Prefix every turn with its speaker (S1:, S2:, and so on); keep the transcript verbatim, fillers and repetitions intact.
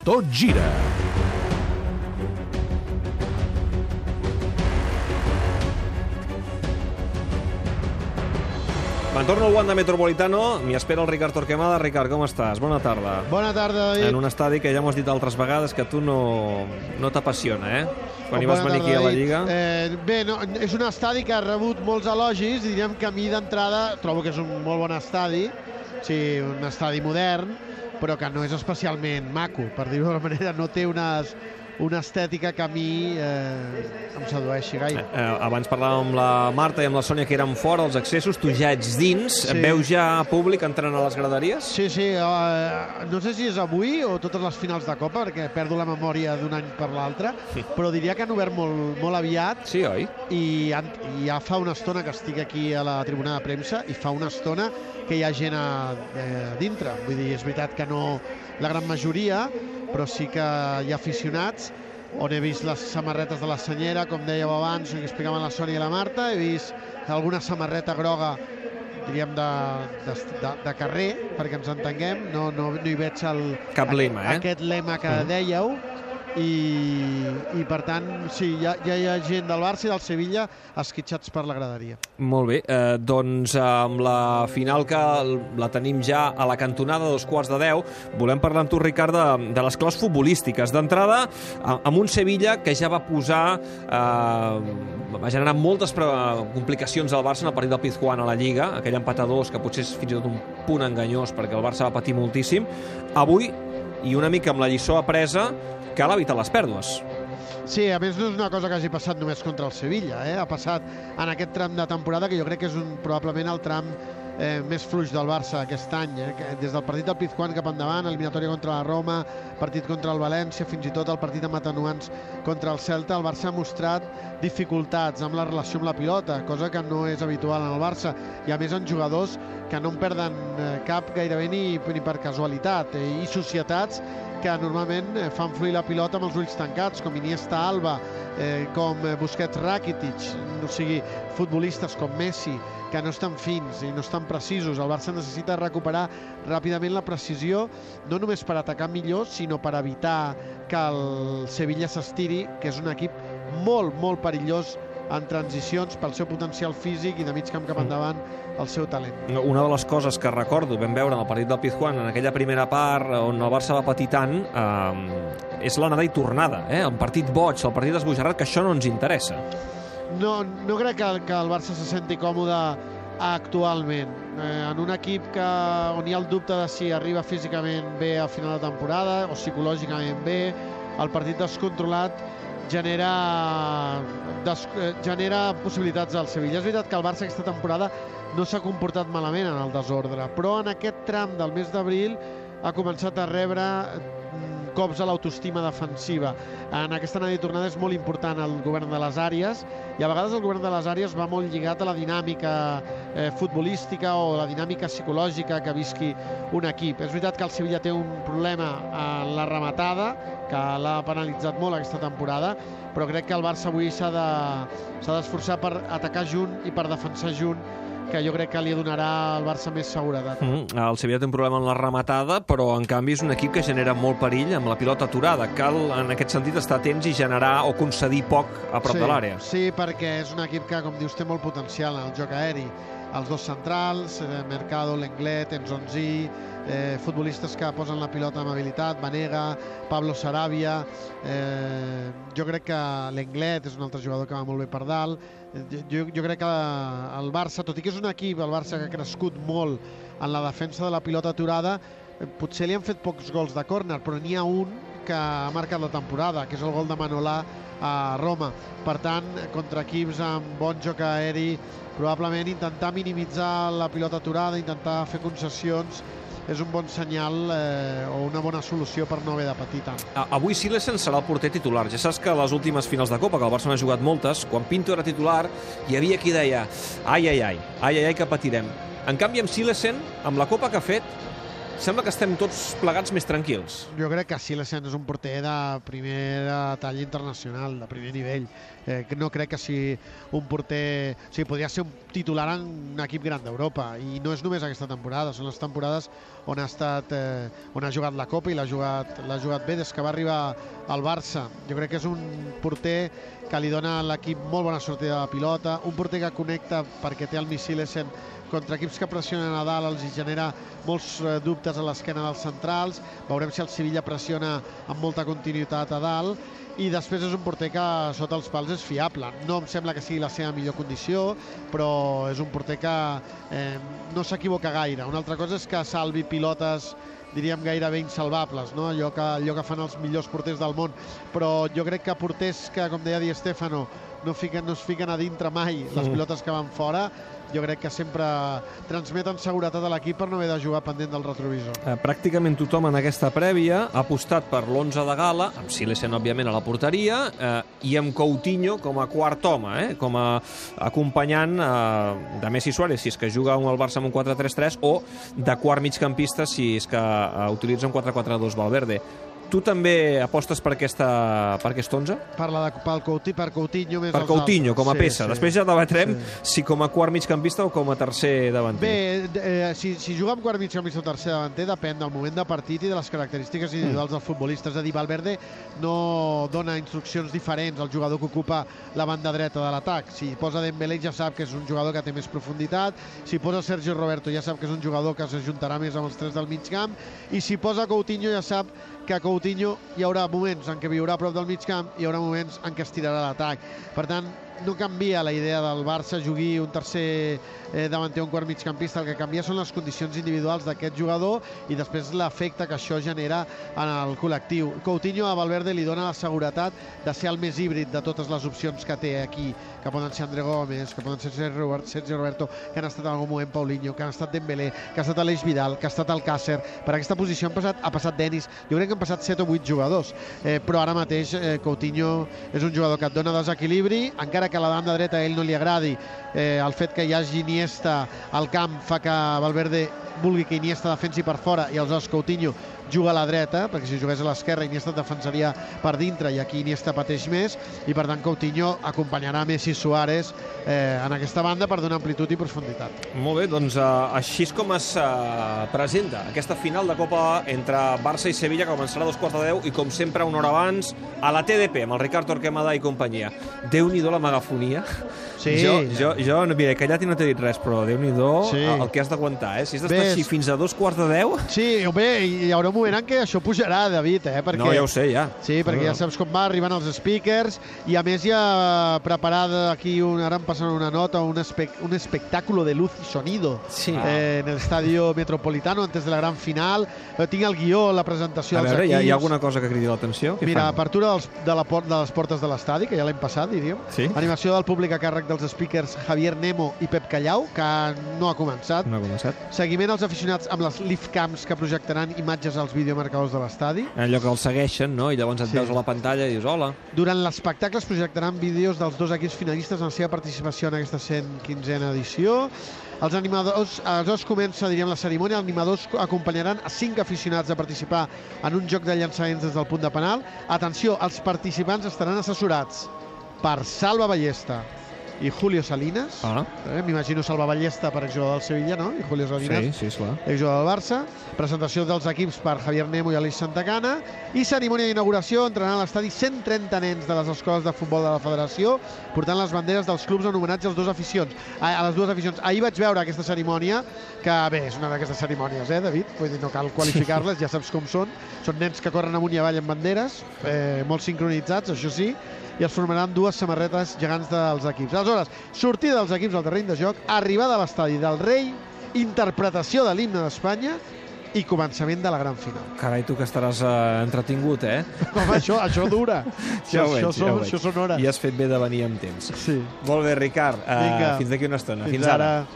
S1: Tot gira. Quan torno al Wanda Metropolitano, m'hi espera el Ricard Torquemada. Ricard, com estàs? Bona tarda.
S2: Bona tarda, David.
S1: En un estadi que ja m'ho has dit altres vegades que a tu no, no t'apassiona, eh? Quan hi vas venir aquí a la Lliga.
S2: Eh, bé, no, és un estadi que ha rebut molts elogis i diríem que a mi d'entrada trobo que és un molt bon estadi, sí, un estadi modern, però que no és especialment maco, per dir-ho d'alguna manera. No té unes, una estètica que a mi eh, em sedueixi gaire.
S1: Eh, eh, abans parlàvem amb la Marta i amb la Sònia que eren fora, els accessos, tu ja ets dins. Sí. Veus ja públic entrant a les graderies?
S2: Sí, sí. Eh, no sé si és avui o totes les finals de Copa, perquè perdo la memòria d'un any per l'altre, sí. Però diria que han obert molt, molt aviat.
S1: Sí, oi?
S2: I, I ja fa una estona que estic aquí a la tribuna de premsa i fa una estona que hi ha gent a, a dintre. Vull dir, és veritat que no la gran majoria, però sí que hi ha aficionats, on he vist les samarretes de la Senyera, com dèieu abans, que explicaven la Sònia i la Marta. He vist alguna samarreta groga, diríem, de, de, de, de carrer, perquè ens entenguem. No, no, no hi veig el,
S1: cap lema, eh?
S2: aquest lema que dèieu. I, i per tant, sí, ja, ja hi ha gent del Barça i del Sevilla esquitxats per la graderia.
S1: Molt bé, eh, doncs amb la final que la tenim ja a la cantonada, dos quarts de deu, volem parlar amb tu, Ricard, de, de les claus futbolístiques. D'entrada, amb un Sevilla que ja va posar, eh, va generar moltes complicacions al Barça en el partit del Pizjuán a la Lliga, aquell empat a dos que potser és fins i tot un punt enganyós perquè el Barça va patir moltíssim. Avui, i una mica amb la lliçó apresa, cal evitar les pèrdues.
S2: Sí, a més no és una cosa que hagi passat només contra el Sevilla, eh? Ha passat en aquest tram de temporada que jo crec que és un, probablement el tram eh, més fluix del Barça aquest any, eh? Des del partit del Pizjuán cap endavant, eliminatòria contra la Roma, partit contra el València, fins i tot el partit amb atenuants contra el Celta, el Barça ha mostrat dificultats amb la relació amb la pilota, cosa que no és habitual en el Barça, i a més en jugadors que no en perden cap gairebé ni, ni per casualitat, eh? I societats que normalment fan fluir la pilota amb els ulls tancats, com Iniesta, Alba, eh, com Busquets, Rakitic, o sigui, futbolistes com Messi, que no estan fins i no estan precisos. El Barça necessita recuperar ràpidament la precisió, no només per atacar millor, sinó per evitar que el Sevilla s'estiri, que és un equip molt, molt perillós en transicions pel seu potencial físic i de mig camp cap endavant el seu talent.
S1: Una de les coses que recordo, vam veure en el partit del Pizjuán, en aquella primera part on el Barça va patir tant, eh, és l'anada i tornada, eh? Un partit boig, el partit esbojarrat, que això no ens interessa.
S2: No, no crec que, que el Barça se senti còmode actualment. Eh, en un equip que, on hi ha el dubte de si arriba físicament bé a final de temporada o psicològicament bé, el partit descontrolat genera, des, genera possibilitats al Sevilla. És veritat que el Barça aquesta temporada no s'ha comportat malament en el desordre, però en aquest tram del mes d'abril ha començat a rebre cops a l'autoestima defensiva. En aquesta anada i tornada és molt important el govern de les àrees, i a vegades el govern de les àrees va molt lligat a la dinàmica eh, futbolística o la dinàmica psicològica que visqui un equip. És veritat que el Sevilla té un problema en la rematada, que l'ha penalitzat molt aquesta temporada, però crec que el Barça avui s'ha de, s'ha d'esforçar per atacar junt i per defensar junt, que jo crec que li donarà al Barça més seguretat.
S1: Mm, el Sevilla té un problema en la rematada, però en canvi és un equip que genera molt perill amb la pilota aturada. Cal en aquest sentit estar atents i generar o concedir poc a prop
S2: sí,
S1: de l'àrea.
S2: Sí, perquè és un equip que, com dius, té molt potencial en el joc aeri. Els dos centrals, eh, Mercado, Lenglet, Enzonzi, eh, futbolistes que posen la pilota amb habilitat, Vanega, Pablo Sarabia. Eh, jo crec que Lenglet és un altre jugador que va molt bé per dalt. Jo, jo crec que el Barça, tot i que és un equip, el Barça que ha crescut molt en la defensa de la pilota aturada, potser li han fet pocs gols de córner, però n'hi ha un que ha marcat la temporada, que és el gol de Manolà a Roma. Per tant, contra equips amb bon joc aeri, probablement intentar minimitzar la pilota aturada, intentar fer concessions, és un bon senyal eh, o una bona solució per no haver de patir tant.
S1: Avui Silesen serà el porter titular. Ja saps que a les últimes finals de Copa, que el Barça n'ha jugat moltes, quan Pinto era titular, hi havia qui deia ai, ai, ai, ai, ai, ai, que patirem. En canvi, amb Silesen, amb la Copa que ha fet, sembla que estem tots plegats més tranquils.
S2: Jo crec que Silesen és un porter de primera talla internacional, de primer nivell. Eh, no crec que sigui un porter... O sigui, podria ser un titular en un equip gran d'Europa, i no és només aquesta temporada, són les temporades on ha estat, eh, on ha jugat la Copa i l'ha jugat, l'ha jugat bé des que va arribar al Barça. Jo crec que és un porter que li dona a l'equip molt bona sortida de pilota, un porter que connecta perquè té el Silesen contra equips que pressionen a dalt, els genera molts eh, dubtes a l'esquena dels centrals. Veurem si el Sevilla pressiona amb molta continuïtat a dalt, i després és un porter que sota els pals és fiable. No em sembla que sigui la seva millor condició, però és un porter que eh, no s'equivoca gaire. Una altra cosa és que salvi pilotes, diríem, gairebé insalvables, no? Allò que, allò que fan els millors porters del món. Però jo crec que porters que, com deia Di Stéfano, no, fiquen, no es fiquen a dintre mai les pilotes que van fora, jo crec que sempre transmeten seguretat a l'equip per no haver de jugar pendent del retrovisor.
S1: Eh, pràcticament tothom en aquesta prèvia ha apostat per l'onze de gala, amb Silesen, òbviament, a la porteria, eh, i amb Coutinho com a quart home, eh, com a acompanyant eh, de Messi Suárez, si és que juga un al Barça amb un quatre tres tres, o de quart migcampista, si és que eh, utilitza un quatre quatre dos Valverde. Tu també apostes per, aquesta, per aquest onze?
S2: Parla de, pel Coutinho, per Coutinho més
S1: per Coutinho, com a
S2: sí,
S1: peça.
S2: Sí.
S1: Després ja debatrem sí. si com a quart migcampista o com a tercer davanter.
S2: Bé, eh, si, si juga amb quart migcampista o tercer davanter depèn del moment de partit i de les característiques individuals mm. del futbolista. És a dir, Valverde no dona instruccions diferents al jugador que ocupa la banda dreta de l'atac. Si posa Dembélé ja sap que és un jugador que té més profunditat, si posa Sergio Roberto ja sap que és un jugador que s'ajuntarà més amb els tres del mig camp, i si posa Coutinho ja sap que a Coutinho hi haurà moments en què viurà a prop del mig camp i hi haurà moments en què estirarà l'atac. Per tant, no canvia la idea del Barça jugui un tercer eh, davanter o un quart migcampista. El que canvia són les condicions individuals d'aquest jugador i després l'efecte que això genera en el col·lectiu. Coutinho a Valverde li dona la seguretat de ser el més híbrid de totes les opcions que té aquí, que poden ser André Gómez, que poden ser Sergio Roberto, que han estat en algun moment Paulinho, que han estat Dembélé, que ha estat Aleix Vidal, que ha estat Alcácer. Per aquesta posició han passat, ha passat Denis. Jo crec que han passat set o vuit jugadors, eh, però ara mateix eh, Coutinho és un jugador que et dona desequilibri, encara que a la banda dreta a ell no li agradi. Eh, el fet que hi hagi Iniesta al camp fa que Valverde vulgui que Iniesta defensi per fora i aleshores Coutinho juga a la dreta, perquè si jugués a l'esquerra Iniesta defensaria per dintre i aquí Iniesta pateix més, i per tant Coutinho acompanyarà Messi Suárez eh, en aquesta banda per donar amplitud i profunditat.
S1: Molt bé, doncs uh, així és com es uh, presenta aquesta final de Copa entre Barça i Sevilla, que començarà a dos quarts de deu i com sempre una hora abans a la T D P amb el Ricard Torquemada i companyia. Déu-n'hi-do la megafonia.
S2: Sí,
S1: jo, jo, jo mira, callat i no t'he dit res, però Déu-n'hi-do sí. el que has d'aguantar, eh? Si has d'estar així fins a dos quarts de deu...
S2: Sí, bé, hi haurà un moment en què això pujarà, David, eh? Perquè...
S1: No, ja ho sé, ja.
S2: Sí, perquè ja saps com va, arribant els speakers, i a més ja preparada aquí, un, ara em passen una nota, un, espe un espectáculo de luz y sonido
S1: sí.
S2: eh, en el Estadio Metropolitano antes de la gran final. Eh, tinc el guió, la presentació
S1: a
S2: dels
S1: veure,
S2: equips.
S1: Hi ha alguna cosa que cridi l'atenció?
S2: Mira, fan? Apertura dels, de, la port, de les portes de l'estadi, que ja l'hem passat, diríem.
S1: Sí?
S2: Animació del públic a càrrec dels speakers Javier Nemo i Pep Callau, que no ha començat.
S1: No ha començat.
S2: Seguiment als aficionats amb les live cams que projectaran imatges als videomarcadors de l'estadi.
S1: Allò que els segueixen, no? I llavors et sí. veus a la pantalla i dius hola.
S2: Durant l'espectacle es projectaran vídeos dels dos equips finalistes en la seva participació en aquesta cent quinzena edició. Els animadors, aleshores comença, diríem, la cerimònia. Els animadors acompanyaran a cinc aficionats a participar en un joc de llançaments des del punt de penal. Atenció, els participants estaran assessorats per Salva Ballesta i Julio Salinas.
S1: Ah.
S2: Eh, M'imagino Salva Ballesta per exjugador del Sevilla, no? I Julio Salinas,
S1: sí, sí, clar.
S2: exjugador del Barça. Presentació dels equips per Javier Nemo i Aleix Santacana. I cerimònia d'inauguració, entraran a l'estadi cent trenta nens de les escoles de futbol de la Federació, portant les banderes dels clubs en homenatge als dos aficions. A, a les dues aficions. Ahir vaig veure aquesta cerimònia, que bé, és una d'aquestes cerimònies, eh, David? Vull dir, no cal qualificar-les, ja saps com són. Són nens que corren amunt i avall amb banderes, eh, molt sincronitzats, això sí, i es formaran dues samarretes gegants dels equips. Aleshores, sortida dels equips al terreny de joc, arribada a l'estadi del Rei, interpretació de l'himne d'Espanya i començament de la gran final.
S1: Carai, tu que estaràs uh, entretingut, eh?
S2: Home, això, això dura.
S1: ja ho veig,
S2: això,
S1: ja ho
S2: això són hores.
S1: I has fet bé de venir amb temps.
S2: Sí.
S1: Molt bé, Ricard. Uh, fins d'aquí una estona.
S2: Fins, fins ara. ara.